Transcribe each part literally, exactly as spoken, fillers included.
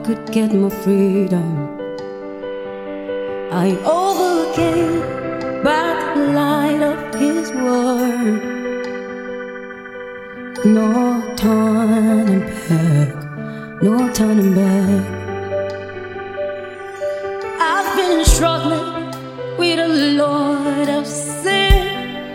could get my freedom. I overcame by the light of His word. No turning back, no turning back. I've been struggling with a lot of sin.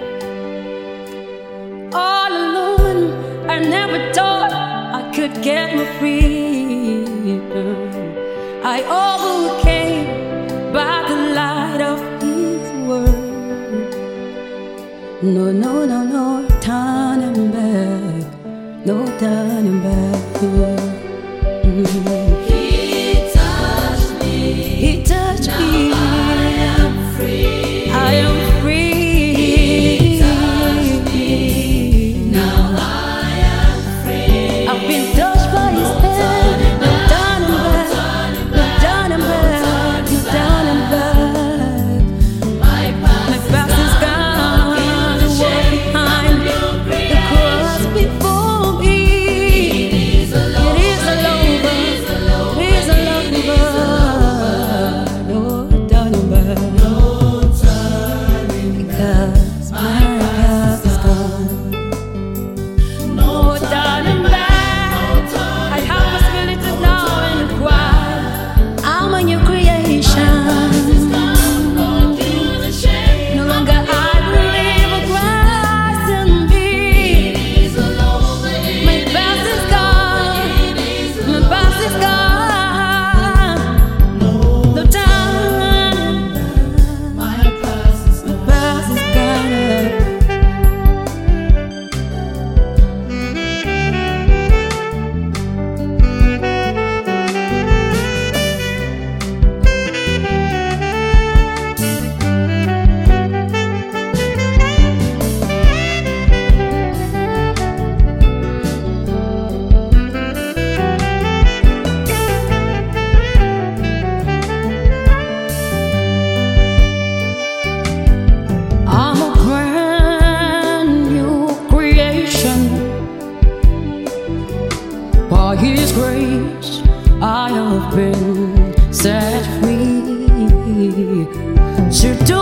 All alone, I never thought I could get my freedom. I overcame by the light of His word. No, no, no, no turning back, no turning back. Mm-hmm. He touched me. He touched Now me. I am free. I am free. He touched me. Now I am free. I've been touched by His hand. No turning back, no turning back, no turning back. My My past past is gone, the world behind, the cross before me. is a It is all over, it is all over. No turning back, because my past is gone. No turning back. I have possibilities now and quiet. I'm a new creation. No longer I believe in Christ in me. My past is gone. My past is gone. No turning back. My past is My past is gone. I'm a brand new creation. By His grace, I have been set free to do